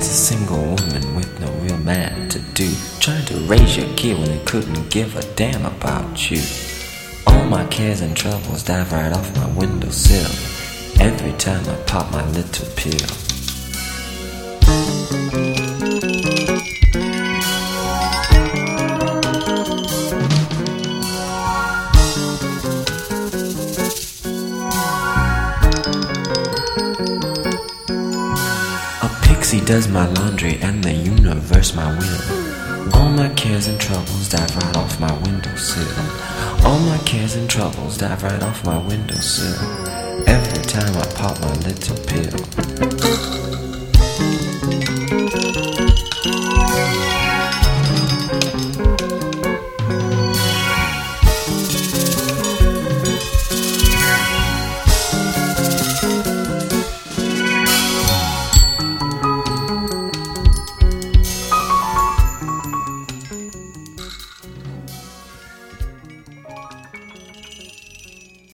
Dad's a single woman with no real man to do, trying to raise your kid when he couldn't give a damn about you. All my cares and troubles dive right off my windowsill every time I pop my little pill. He does my laundry and the universe my will. All my cares and troubles dive right off my windowsill. All my cares and troubles dive right off my windowsill every time I pop my little pill.